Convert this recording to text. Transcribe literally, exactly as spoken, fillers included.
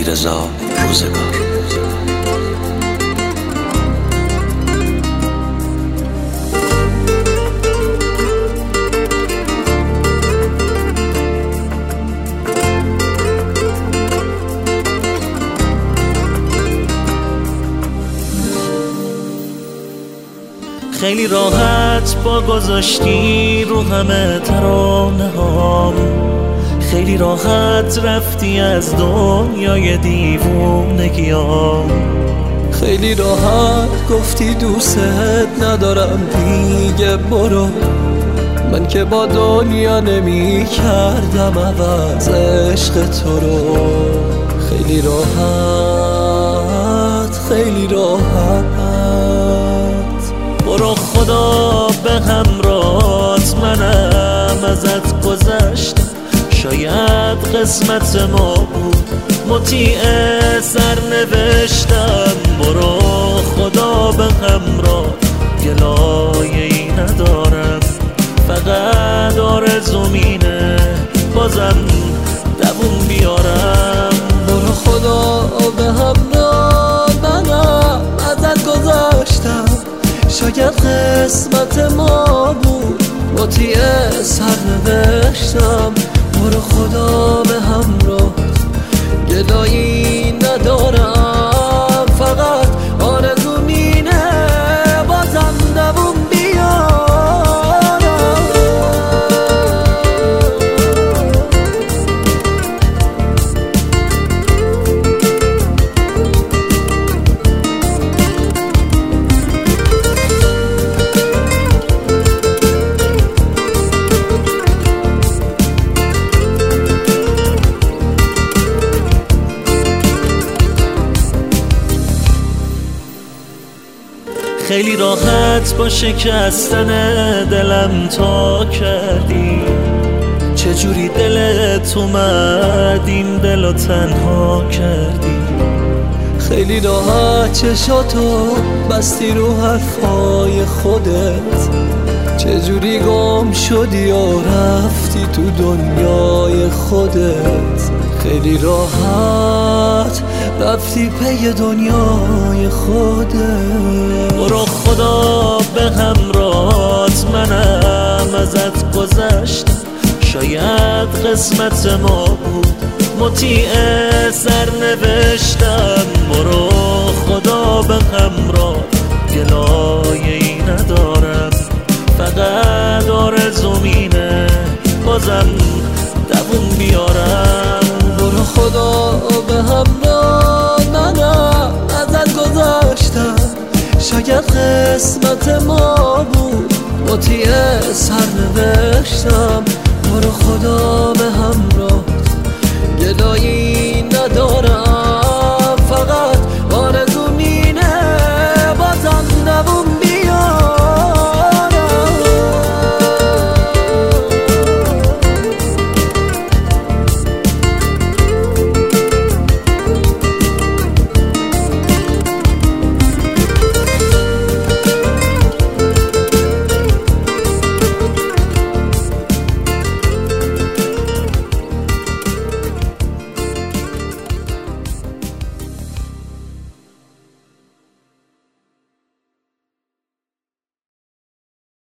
علیرضا روزگار. خیلی راحت با گذاشتی رو همه ترانه هام، خیلی راحت رفتی از دنیای دیوونگیام، خیلی راحت گفتی دوستت ندارم دیگه برو. من که با دنیا نمی کردم عوض عشق تو رو. خیلی راحت خیلی راحت برو خدا به همراهت، منم ازت گذشتم، شاید قسمت ما بود مطیع سرنوشتم. برو خدا به همراه، گلایه‌ای ندارم، فقط آرزوم اینه بازم دووم بیارم. برو خدا به همراه، منم ازت گذشتم، شاید قسمت ما بود مطیع سرنوشتم. برو خدا به همراه، گلایی ندارم، فقط آرزوم اینه بازم دووم خیلی راحت با شکستن دلم تا کردی، چجوری دلت اومد این دلو تنها کردی. خیلی راحت چشاتو بستی رو حرفای خودت، چجوری گم شدی و رفتی تو دنیای خودت. خیلی راحت رفتی پی دنیای خودت. برو خدا به همراهت، منم ازت گذشتم، شاید قسمت ما بود مطیع سرنوشتم. برو خدا به همراه، گلایه‌ای ندارم، فقط آرزوم اینه بازم دووم بیارم. برو خدا به همراه، منم ازت گذشتم، شاید قسمت ما بود مطیع سرنوشتم. برو خدا به همراه، گلایی ندارم.